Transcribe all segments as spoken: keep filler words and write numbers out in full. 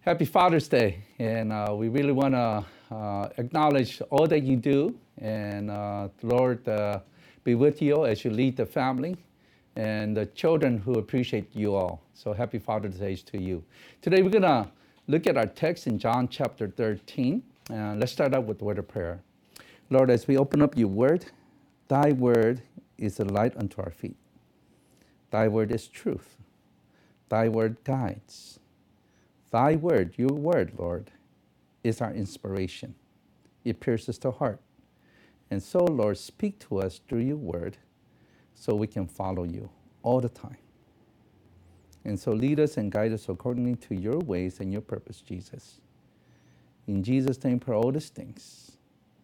Happy Father's Day, and uh, we really want to uh, acknowledge all that you do, and uh, Lord uh, be with you as you lead the family and the children who appreciate you all. So happy Father's Day to you. Today we're going to look at our text in John chapter thirteen. Uh, let's start out with the word of prayer. Lord, as we open up your word, thy word is a light unto our feet. Thy word is truth. Thy word guides. Thy word, your word, Lord, is our inspiration. It pierces the heart. And so, Lord, speak to us through your word so we can follow you all the time. And so lead us and guide us according to your ways and your purpose, Jesus. In Jesus' name, pray all these things.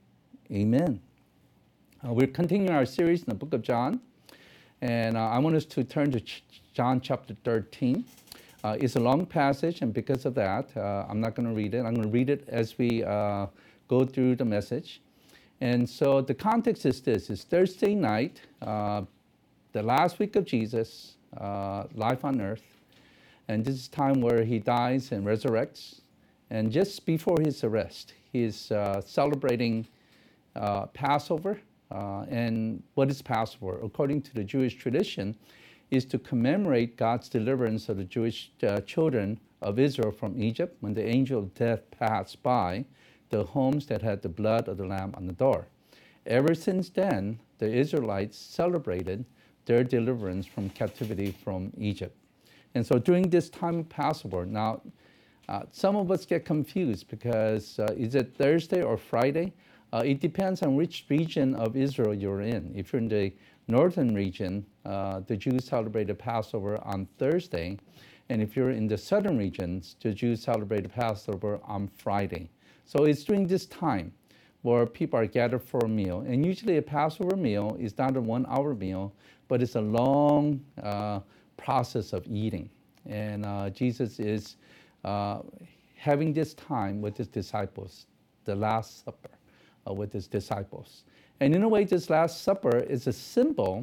Amen. Uh, we're continuing our series in the book of John. And uh, I want us to turn to Ch- John chapter thirteen. Uh, it's a long passage, and because of that, uh, I'm not going to read it. I'm going to read it as we uh, go through the message. And so the context is this. It's Thursday night, uh, the last week of Jesus, uh, life on earth. And this is time where he dies and resurrects. And just before his arrest, he's uh, celebrating uh, Passover. Uh, and what is Passover? According to the Jewish tradition, is to commemorate God's deliverance of the Jewish uh, children of Israel from Egypt when the angel of death passed by the homes that had the blood of the Lamb on the door. Ever since then, the Israelites celebrated their deliverance from captivity from Egypt. And so during this time of Passover, now uh, some of us get confused because uh, is it Thursday or Friday? Uh, it depends on which region of Israel you're in. If you're in the northern region, uh, the Jews celebrated Passover on Thursday. And if you're in the southern regions, the Jews celebrated Passover on Friday. So it's during this time where people are gathered for a meal. And usually a Passover meal is not a one-hour meal, but it's a long uh, process of eating. And uh, Jesus is uh, having this time with his disciples, the Last Supper uh, with his disciples. And in a way, this Last Supper is a symbol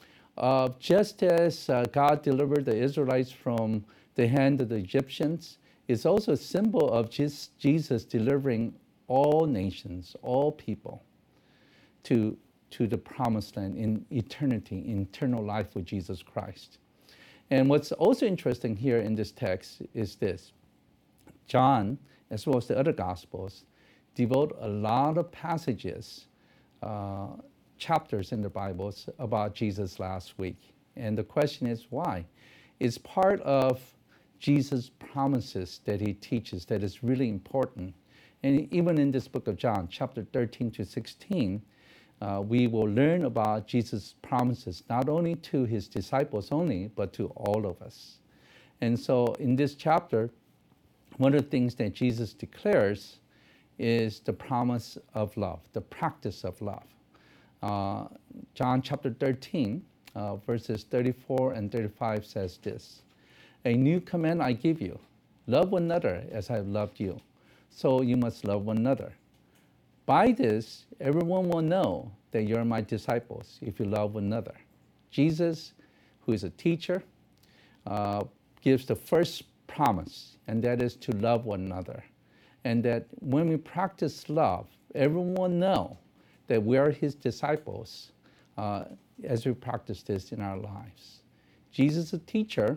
of just as uh, God delivered the Israelites from the hand of the Egyptians, it's also a symbol of just Jesus delivering all nations, all people, to, to the promised land in eternity, in eternal life with Jesus Christ. And what's also interesting here in this text is this. John, as well as the other Gospels, devote a lot of passages Uh, chapters in the Bibles about Jesus last week. And the question is why? It's part of Jesus' promises that he teaches that is really important. And even in this book of John, chapter thirteen to sixteen, uh, we will learn about Jesus' promises, not only to his disciples only, but to all of us. And so in this chapter, one of the things that Jesus declares is the promise of love, the practice of love. Uh, John chapter thirteen, uh, verses thirty-four and thirty-five says this, "A new command I give you, love one another as I have loved you, so you must love one another. By this, everyone will know that you're my disciples if you love one another." Jesus, who is a teacher, uh, gives the first promise, and that is to love one another. And that when we practice love, everyone will know that we are his disciples uh, as we practice this in our lives. Jesus, a teacher,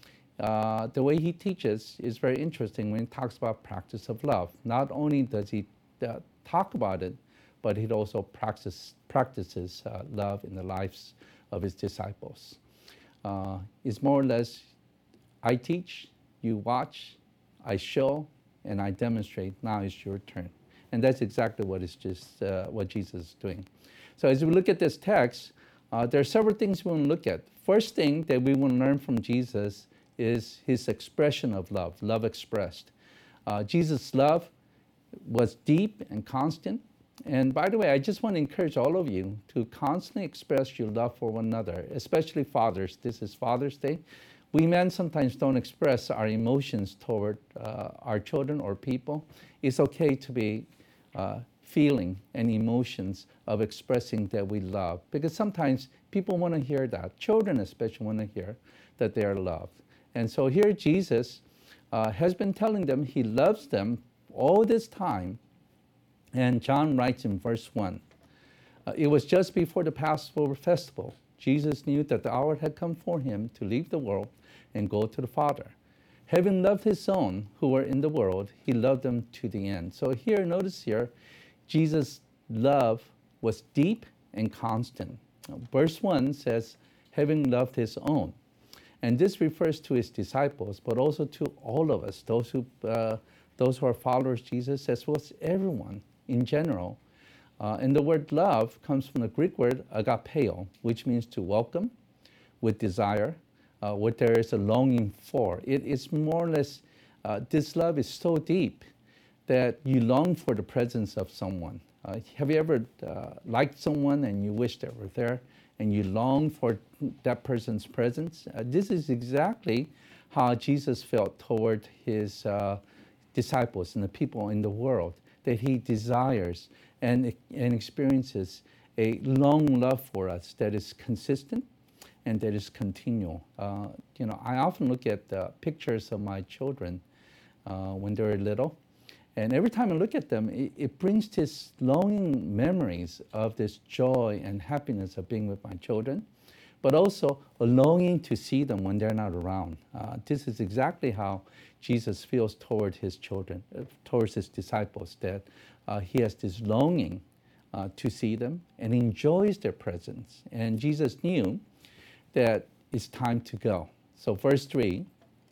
uh, the way he teaches is very interesting when he talks about practice of love. Not only does he uh, talk about it, but he also practice, practices uh, love in the lives of his disciples. Uh, it's more or less, I teach, you watch, I show, and I demonstrate, now it's your turn. And that's exactly what is just uh, what Jesus is doing. So as we look at this text, uh, there are several things we want to look at. First thing that we want to learn from Jesus is his expression of love, love expressed. Uh, Jesus' love was deep and constant. And by the way, I just want to encourage all of you to constantly express your love for one another, especially fathers. This is Father's Day. We men sometimes don't express our emotions toward uh, our children or people. It's okay to be uh, feeling and emotions of expressing that we love, because sometimes people want to hear that. Children especially want to hear that they are loved. And so here Jesus uh, has been telling them he loves them all this time. And John writes in verse one, uh, it was just before the Passover festival. Jesus knew that the hour had come for him to leave the world and go to the Father. Having loved his own who were in the world, he loved them to the end. So here, notice here, Jesus' love was deep and constant. Verse one says, having loved his own. And this refers to his disciples, but also to all of us, those who, uh, those who are followers of Jesus, as well as everyone in general. Uh, and the word love comes from the Greek word agapeo, which means to welcome with desire, uh, what there is a longing for. It is more or less, uh, this love is so deep that you long for the presence of someone. Uh, have you ever uh, liked someone and you wish they were there and you long for that person's presence? Uh, this is exactly how Jesus felt toward his uh, disciples and the people in the world, that he desires and, and experiences a long love for us that is consistent and that is continual. Uh, you know, I often look at uh, pictures of my children uh, when they were little, and every time I look at them, it, it brings this longing memories of this joy and happiness of being with my children, but also a longing to see them when they're not around. Uh, this is exactly how Jesus feels toward his children, uh, towards his disciples, that uh, he has this longing uh, to see them and enjoys their presence. And Jesus knew that it's time to go. So verse three,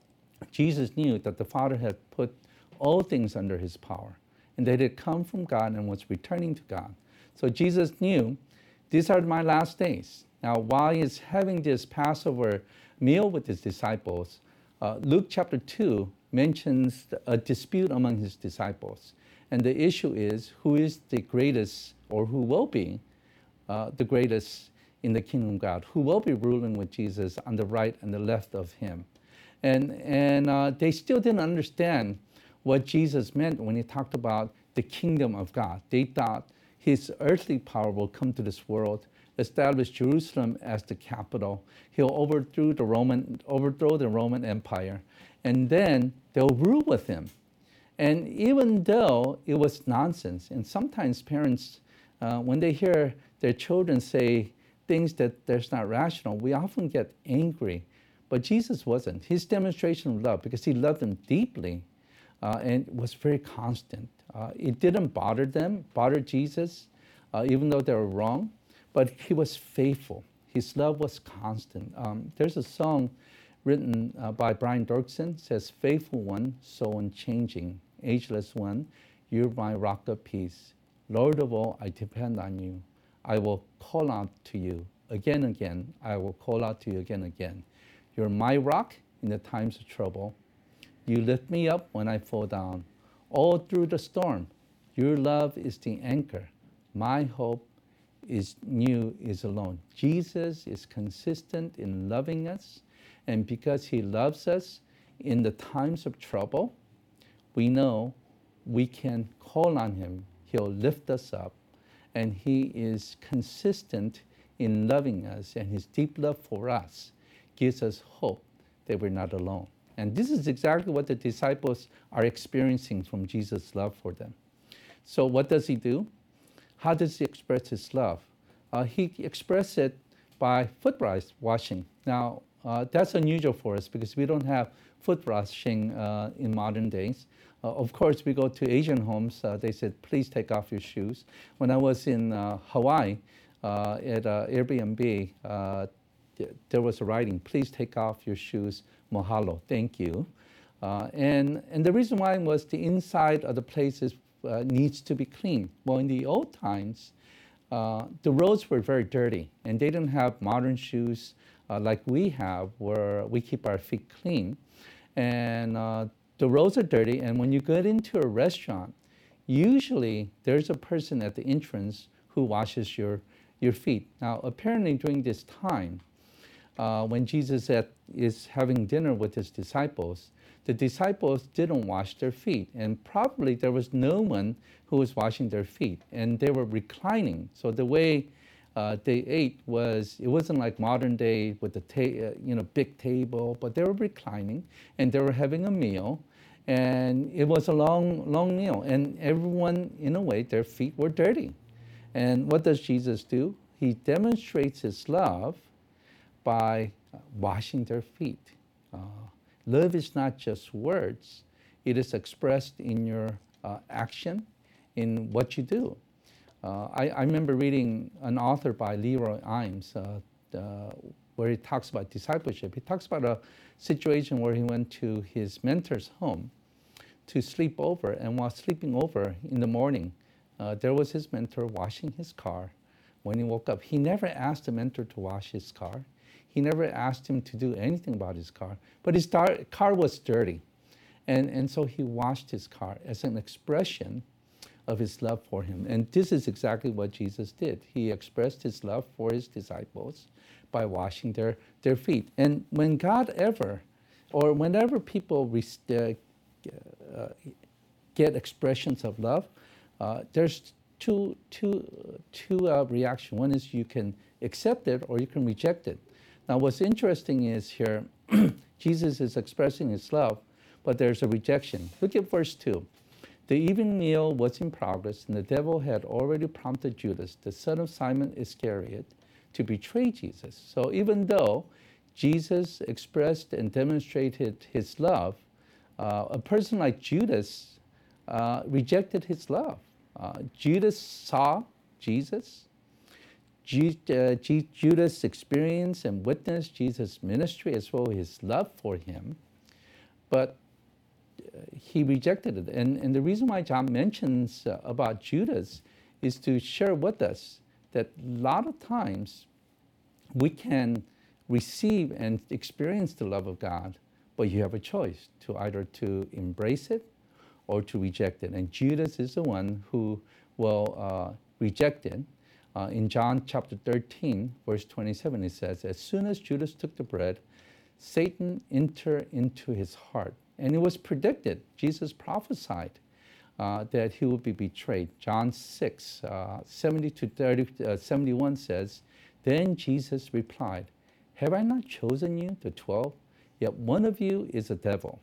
Jesus knew that the Father had put all things under his power, and that it had come from God and was returning to God. So Jesus knew, these are my last days. Now, while he's having this Passover meal with his disciples, uh, Luke chapter two mentions a dispute among his disciples. And the issue is, who is the greatest, or who will be uh, the greatest in the kingdom of God? Who will be ruling with Jesus on the right and the left of him? And, and uh, they still didn't understand what Jesus meant when he talked about the kingdom of God. They thought his earthly power will come to this world, establish Jerusalem as the capital. He'll overthrow the Roman, overthrow the Roman Empire, and then they'll rule with him. And even though it was nonsense, and sometimes parents, uh, when they hear their children say things that that's not rational, we often get angry. But Jesus wasn't. His demonstration of love, because he loved them deeply, uh, and was very constant. Uh, it didn't bother them, bother Jesus, uh, even though they were wrong, but he was faithful. His love was constant. Um, there's a song written uh, by Brian Dirksen, says, faithful one, so unchanging, ageless one, you're my rock of peace. Lord of all, I depend on you. I will call out to you again and again. I will call out to you again and again. You're my rock in the times of trouble. You lift me up when I fall down. All through the storm, your love is the anchor. My hope is new, is alone. Jesus is consistent in loving us, and because he loves us in the times of trouble, we know we can call on him. He'll lift us up, and he is consistent in loving us, and his deep love for us gives us hope that we're not alone. And this is exactly what the disciples are experiencing from Jesus' love for them. So what does he do? How does he express his love? Uh, he expresses it by foot washing. Now, uh, that's unusual for us because we don't have foot washing uh, in modern days. Uh, of course, we go to Asian homes. Uh, they said, please take off your shoes. When I was in uh, Hawaii uh, at uh, Airbnb, uh, th- there was a writing, please take off your shoes. Mahalo, thank you. Uh, and, and the reason why was the inside of the places uh, needs to be clean. Well, in the old times, uh, the roads were very dirty, and they didn't have modern shoes uh, like we have, where we keep our feet clean. And uh, the roads are dirty, and when you get into a restaurant, usually there's a person at the entrance who washes your, your feet. Now, apparently during this time, Uh, when Jesus at, is having dinner with his disciples, the disciples didn't wash their feet. And probably there was no one who was washing their feet. And they were reclining. So the way uh, they ate was, it wasn't like modern day with the ta- uh, you know, big table, but they were reclining and they were having a meal. And it was a long, long meal. And everyone, in a way, their feet were dirty. And what does Jesus do? He demonstrates his love by washing their feet. Uh, love is not just words, it is expressed in your uh, action, in what you do. Uh, I, I remember reading an author by Leroy Imes, uh, uh, where he talks about discipleship. He talks about a situation where he went to his mentor's home to sleep over, and while sleeping over in the morning, uh, there was his mentor washing his car. When he woke up, he never asked the mentor to wash his car. He never asked him to do anything about his car, but his tar- car was dirty. And, and so he washed his car as an expression of his love for him. And this is exactly what Jesus did. He expressed his love for his disciples by washing their, their feet. And when God ever, or whenever people re- uh, uh, get expressions of love, uh, there's two, two, two uh, reactions. One is you can accept it or you can reject it. Now, what's interesting is here, Jesus is expressing his love, but there's a rejection. Look at verse two. The evening meal was in progress, and the devil had already prompted Judas, the son of Simon Iscariot, to betray Jesus. So even though Jesus expressed and demonstrated his love, uh, a person like Judas uh, rejected his love. Uh, Judas saw Jesus. G- uh, G- Judas experienced and witnessed Jesus' ministry as well as his love for him, but uh, he rejected it. And, and the reason why John mentions uh, about Judas is to share with us that a lot of times we can receive and experience the love of God, but you have a choice to either to embrace it or to reject it. And Judas is the one who will uh, reject it. Uh, in John chapter thirteen, verse twenty-seven, it says, as soon as Judas took the bread, Satan entered into his heart. And it was predicted, Jesus prophesied uh, that he would be betrayed. John six, uh, seventy to thirty, uh, seventy-one says, then Jesus replied, have I not chosen you, the twelve? Yet one of you is a devil.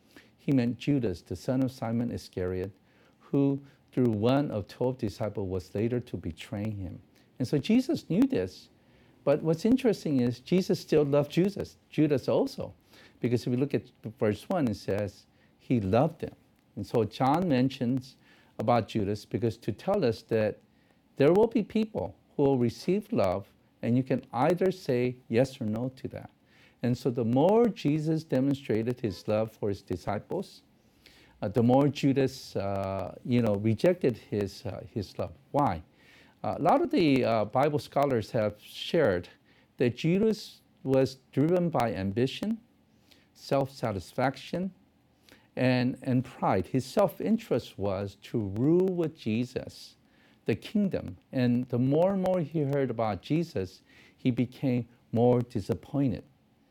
He meant Judas, the son of Simon Iscariot, who through one of twelve disciples was later to betray him. And so Jesus knew this. But what's interesting is Jesus still loved Judas, Judas also. Because if we look at verse one, it says he loved him. And so John mentions about Judas because to tell us that there will be people who will receive love, and you can either say yes or no to that. And so the more Jesus demonstrated his love for his disciples, uh, the more Judas, uh, you know, rejected his, uh, his love. Why? Uh, a lot of the uh, Bible scholars have shared that Judas was driven by ambition, self-satisfaction, and, and pride. His self-interest was to rule with Jesus, the kingdom. And the more and more he heard about Jesus, he became more disappointed.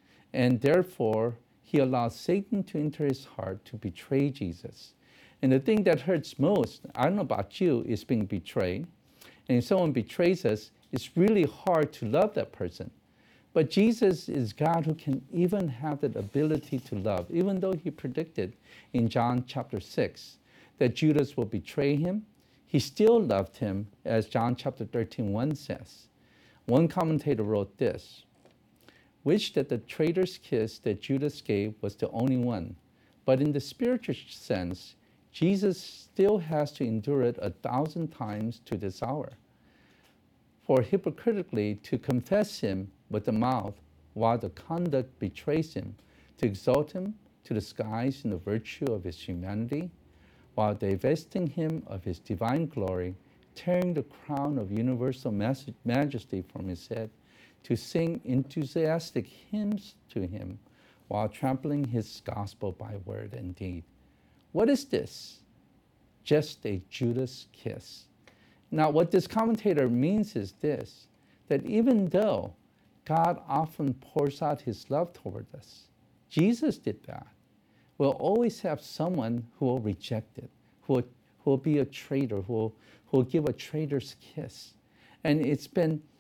And therefore, he allowed Satan to enter his heart to betray Jesus. And the thing that hurts most, I don't know about you, is being betrayed. And if someone betrays us, it's really hard to love that person. But Jesus is God who can even have that ability to love, even though he predicted in John chapter six that Judas will betray him. He still loved him, as John chapter thirteen, one says. One commentator wrote this, which that the traitor's kiss that Judas gave was the only one. But in the spiritual sense, Jesus still has to endure it a thousand times to this hour. For hypocritically to confess him with the mouth, while the conduct betrays him, to exalt him to the skies in the virtue of his humanity, while divesting him of his divine glory, tearing the crown of universal majesty from his head, to sing enthusiastic hymns to him while trampling his gospel by word and deed. What is this? Just a Judas kiss. Now, what this commentator means is this, that even though God often pours out his love toward us, Jesus did that, we'll always have someone who will reject it, who will, who will be a traitor, who will, who will give a traitor's kiss. And it's been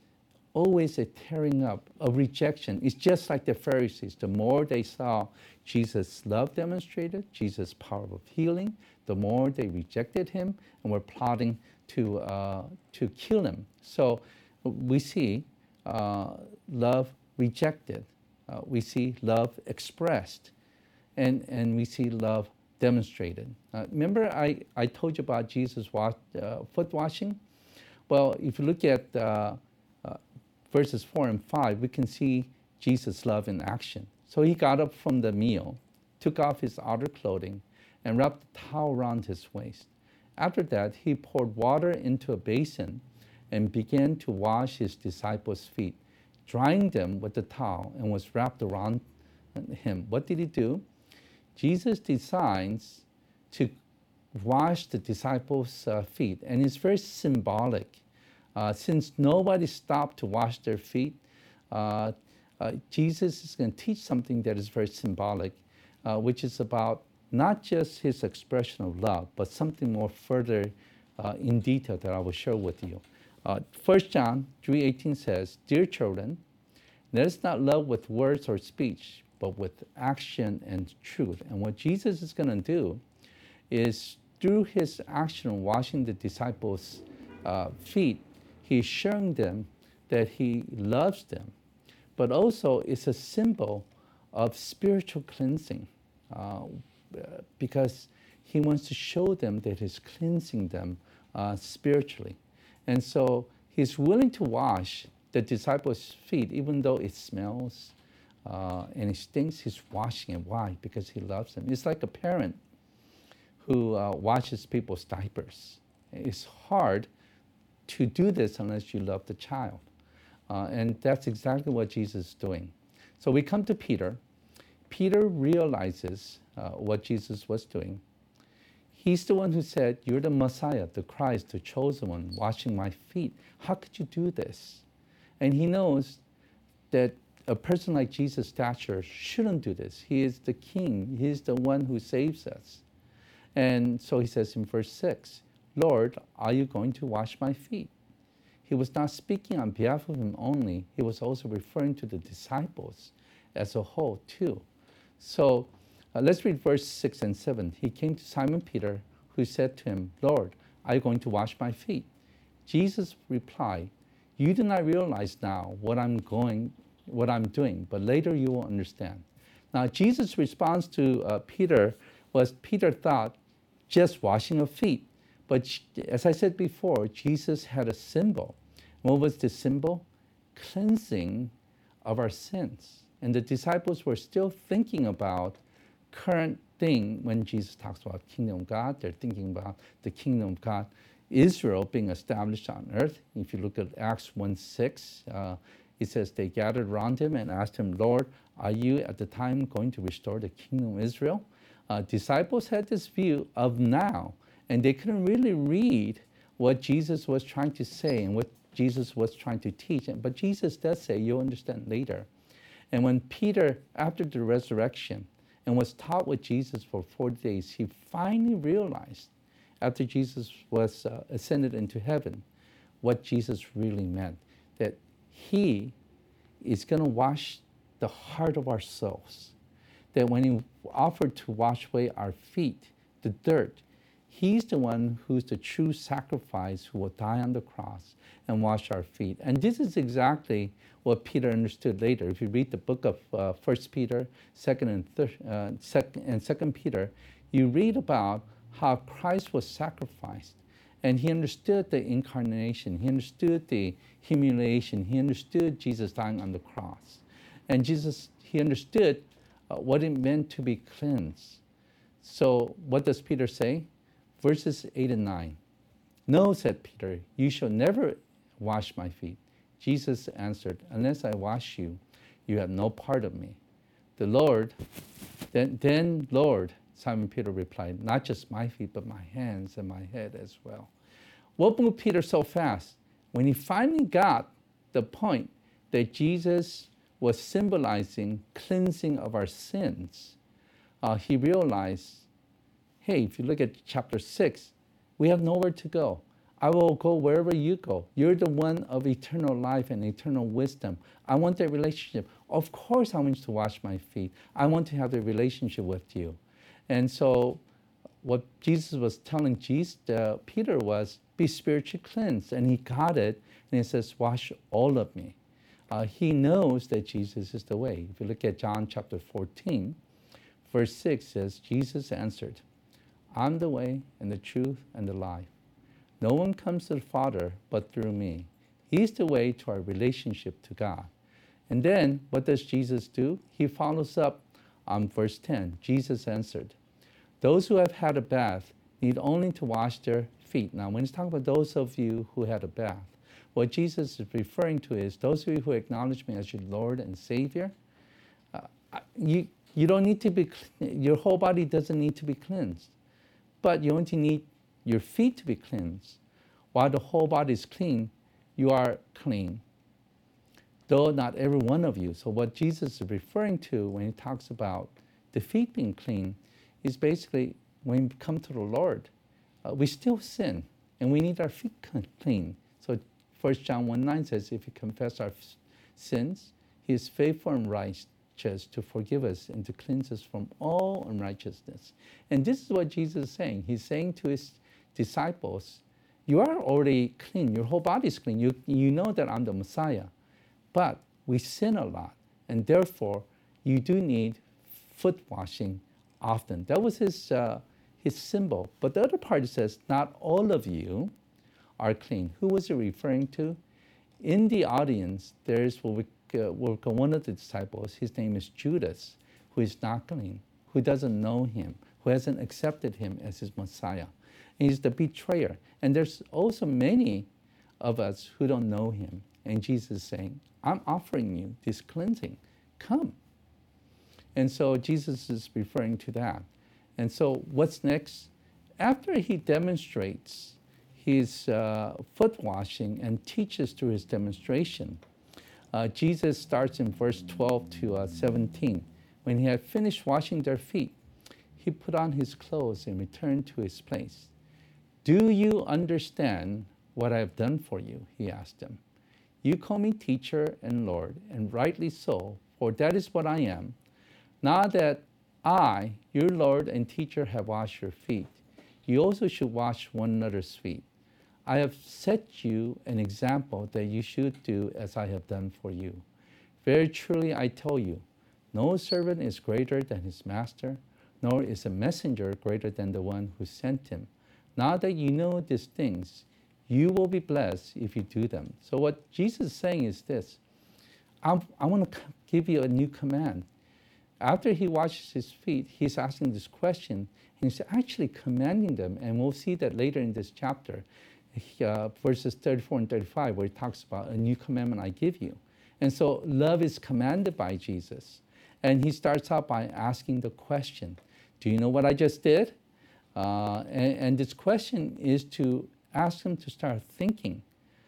always a tearing up, a rejection. It's just like the Pharisees. The more they saw Jesus' love demonstrated, Jesus' power of healing, the more they rejected him and were plotting to, uh, to kill him. So we see uh, love rejected. Uh, we see love expressed. And, and we see love demonstrated. Uh, remember I, I told you about Jesus' wash, uh, foot washing? Well, if you look at uh, uh, verses four and five, we can see Jesus' love in action. So he got up from the meal, took off his outer clothing, and wrapped a towel around his waist. After that, he poured water into a basin and began to wash his disciples' feet, drying them with the towel and was wrapped around him. What did he do? Jesus decides to wash the disciples' uh, feet, and it's very symbolic. Uh, since nobody stopped to wash their feet, uh, uh, Jesus is going to teach something that is very symbolic, uh, which is about not just his expression of love, but something more further uh, in detail that I will share with you. Uh, First John three eighteen says, "Dear children, let us not love with words or speech, but with action and truth." And what Jesus is going to do is through his action washing the disciples' uh, feet, he's showing them that he loves them, but also it's a symbol of spiritual cleansing uh, because he wants to show them that he's cleansing them uh, spiritually. And so he's willing to wash the disciples' feet, even though it smells uh, and it stinks. He's washing it. Why? Because he loves them. It's like a parent who uh, washes people's diapers. It's hard to do this unless you love the child. Uh, and that's exactly what Jesus is doing. So we come to Peter. Peter realizes uh, what Jesus was doing. He's the one who said, "You're the Messiah, the Christ, the chosen one, washing my feet. How could you do this?" And he knows that a person like Jesus' stature shouldn't do this. He is the king. He is the one who saves us. And so he says in verse six, "Lord, are you going to wash my feet?" He was not speaking on behalf of him only. He was also referring to the disciples as a whole too. So uh, let's read verse six and seven. He came to Simon Peter, who said to him, "Lord, are you going to wash my feet?" Jesus replied, "You do not realize now what I'm going, what I'm doing, but later you will understand." Now, Jesus' response to uh, Peter was Peter thought just washing of feet. But as I said before, Jesus had a symbol. What was the symbol? Cleansing of our sins. And the disciples were still thinking about current thing when Jesus talks about kingdom of God. They're thinking about the kingdom of God, Israel being established on earth. If you look at Acts one six, uh, it says they gathered around him and asked him, "Lord, are you at the time going to restore the kingdom of Israel?" Uh, disciples had this view of now, and they couldn't really read what Jesus was trying to say and what Jesus was trying to teach. But Jesus does say, you'll understand later. And when Peter, after the resurrection, and was taught with Jesus for forty days, he finally realized, after Jesus was uh, ascended into heaven, what Jesus really meant, that he is going to wash the heart of our souls. That when he offered to wash away our feet, the dirt, he's the one who's the true sacrifice who will die on the cross and wash our feet. And this is exactly what Peter understood later. If you read the book of uh, First Peter, Second and third, uh, Second and Second Peter, you read about how Christ was sacrificed, and he understood the incarnation. He understood the humiliation. He understood Jesus dying on the cross, and Jesus he understood uh, what it meant to be cleansed. So what does Peter say? Verses eight and nine. "No," said Peter, "you shall never wash my feet." Jesus answered, "Unless I wash you, you have no part of me." The Lord, then, then Lord, Simon Peter replied, "Not just my feet, but my hands and my head as well." What moved Peter so fast? When he finally got the point that Jesus was symbolizing cleansing of our sins, uh, he realized, hey, if you look at chapter six, we have nowhere to go. I will go wherever you go. You're the one of eternal life and eternal wisdom. I want that relationship. Of course, I want you to wash my feet. I want to have a relationship with you. And so what Jesus was telling Jesus, uh, Peter was, be spiritually cleansed. And he got it, and he says, wash all of me. Uh, he knows that Jesus is the way. If you look at John chapter fourteen, verse six says, Jesus answered, I'm the way and the truth and the life. No one comes to the Father but through me. He's the way to our relationship to God. And then what does Jesus do? He follows up on verse ten. Jesus answered, those who have had a bath need only to wash their feet. Now, when he's talking about those of you who had a bath, what Jesus is referring to is those of you who acknowledge me as your Lord and Savior, uh, you, you don't need to be, your whole body doesn't need to be cleansed, but you only need your feet to be cleansed. While the whole body is clean, you are clean, though not every one of you. So what Jesus is referring to when he talks about the feet being clean is basically when we come to the Lord, uh, we still sin, and we need our feet clean. So First John one nine says, if we confess our sins, he is faithful and righteous to forgive us and to cleanse us from all unrighteousness. And this is what Jesus is saying. He's saying to his disciples, you are already clean. Your whole body is clean. You, you know that I'm the Messiah. But we sin a lot, and therefore you do need foot washing often. That was his, uh, his symbol. But the other part says, not all of you are clean. Who was he referring to? In the audience, there's what we, uh, one of the disciples, his name is Judas, who is not clean, who doesn't know him, who hasn't accepted him as his Messiah. And he's the betrayer. And there's also many of us who don't know him. And Jesus is saying, I'm offering you this cleansing. Come. And so Jesus is referring to that. And so what's next? After he demonstrates his uh, foot washing and teaches through his demonstration, uh, Jesus starts in verse twelve to uh, seventeen. When he had finished washing their feet, he put on his clothes and returned to his place. Do you understand what I have done for you? He asked them. You call me teacher and Lord, and rightly so, for that is what I am. Now that I, your Lord and teacher, have washed your feet, you also should wash one another's feet. I have set you an example that you should do as I have done for you. Very truly I tell you, no servant is greater than his master, nor is a messenger greater than the one who sent him. Now that you know these things, you will be blessed if you do them. So what Jesus is saying is this, I'm, I want to give you a new command. After he washes his feet, he's asking this question, and he's actually commanding them, and we'll see that later in this chapter, uh, verses thirty-four and thirty-five, where he talks about a new commandment I give you. And so love is commanded by Jesus. And he starts out by asking the question, do you know what I just did? Uh, and, and this question is to ask them to start thinking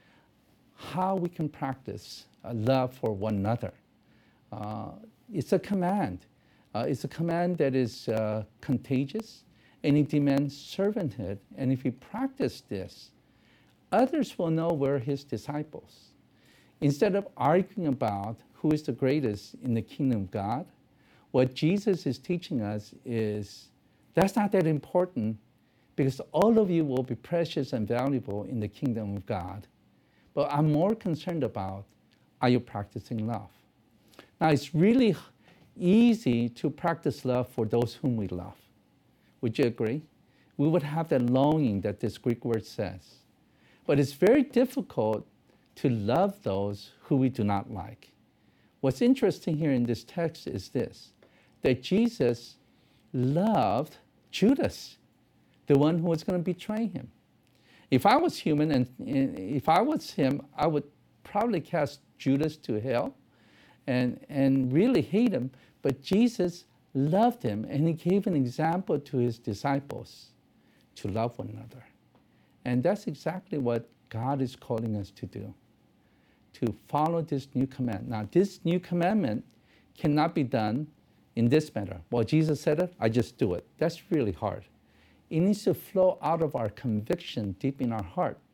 how we can practice uh, love for one another. Uh, it's a command. Uh, it's a command that is uh, contagious, and it demands servanthood. And if we practice this, others will know we're his disciples. Instead of arguing about who is the greatest in the kingdom of God, what Jesus is teaching us is that's not that important, because all of you will be precious and valuable in the kingdom of God. But I'm more concerned about, are you practicing love? Now, it's really easy to practice love for those whom we love. Would you agree? We would have that longing that this Greek word says. But it's very difficult to love those who we do not like. What's interesting here in this text is this, that Jesus loved Judas, the one who was going to betray him. If I was human and if I was him, I would probably cast Judas to hell and, and really hate him. But Jesus loved him, and he gave an example to his disciples to love one another. And that's exactly what God is calling us to do, to follow this new command. Now, this new commandment cannot be done in this manner. Well, Jesus said it, I just do it. That's really hard. It needs to flow out of our conviction deep in our heart.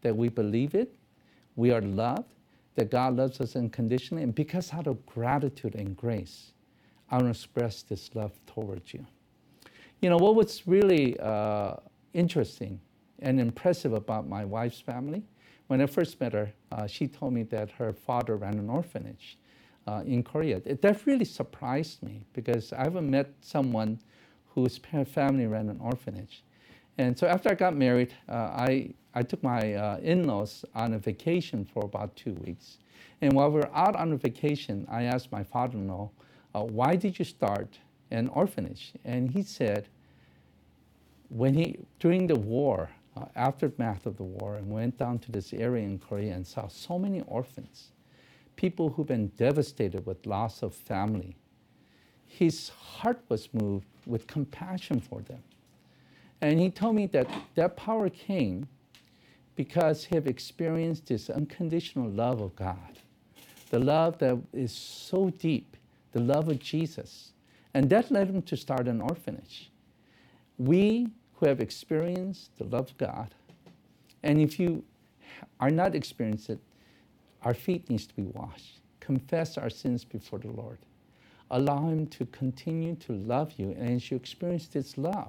that we believe it, we are loved, that God loves us unconditionally, and because out of gratitude and grace, I want to express this love towards you. You know, what was really uh, interesting and impressive about my wife's family, when I first met her, uh, she told me that her father ran an orphanage uh, in Korea. It, that really surprised me because I haven't met someone whose family ran an orphanage. And so after I got married, uh, I, I took my uh, in-laws on a vacation for about two weeks. And while we were out on a vacation, I asked my father-in-law, uh, why did you start an orphanage? And he said, when he, during the war, uh, aftermath of the war, and went down to this area in Korea and saw so many orphans, people who've been devastated with loss of family, his heart was moved with compassion for them. And he told me that that power came because he had experienced this unconditional love of God, the love that is so deep, the love of Jesus. And that led him to start an orphanage. We who have experienced the love of God, and if you are not experienced it, our feet needs to be washed. Confess our sins before the Lord. Allow him to continue to love you, and as you experience this love,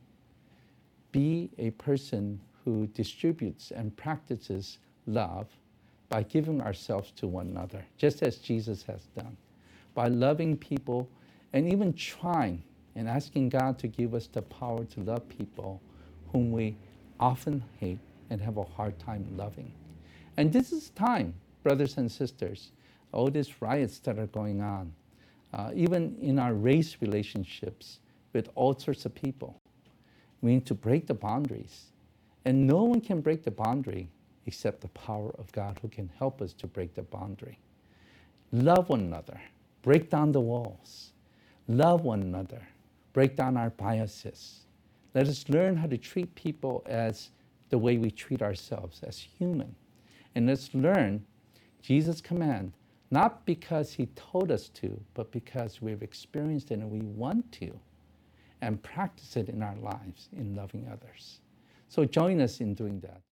be a person who distributes and practices love by giving ourselves to one another, just as Jesus has done, by loving people and even trying and asking God to give us the power to love people whom we often hate and have a hard time loving. And this is time, brothers and sisters, all these riots that are going on, uh, even in our race relationships with all sorts of people. We need to break the boundaries. And no one can break the boundary except the power of God who can help us to break the boundary. Love one another. Break down the walls. Love one another. Break down our biases. Let us learn how to treat people as the way we treat ourselves, as human. And let's learn Jesus' command, not because he told us to, but because we've experienced it and we want to, and practice it in our lives in loving others. So join us in doing that.